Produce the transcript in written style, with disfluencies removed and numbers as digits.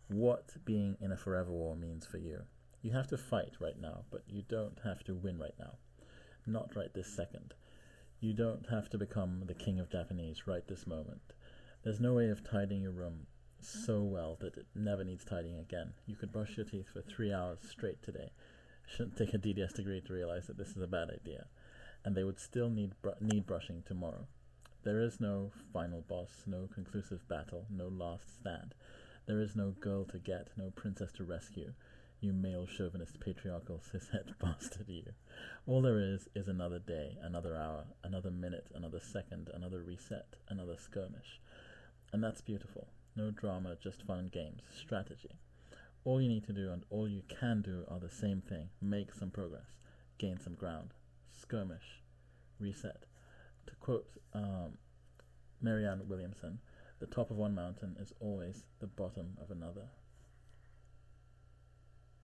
what being in a forever war means for you. You have to fight right now, but you don't have to win right now. Not right this second. You don't have to become the king of Japanese right this moment. There's no way of tidying your room so well that it never needs tidying again. You could brush your teeth for 3 hours straight today. Shouldn't take a DDS degree to realize that this is a bad idea. And they would still need brushing tomorrow. There is no final boss, no conclusive battle, no last stand. There is no girl to get, no princess to rescue. You male chauvinist patriarchal cishet bastard you. All there is another day, another hour, another minute, another second, another reset, another skirmish. And that's beautiful. No drama, just fun and games. Strategy. All you need to do and all you can do are the same thing. Make some progress. Gain some ground. Skirmish. Reset. To quote Marianne Williamson, the top of one mountain is always the bottom of another.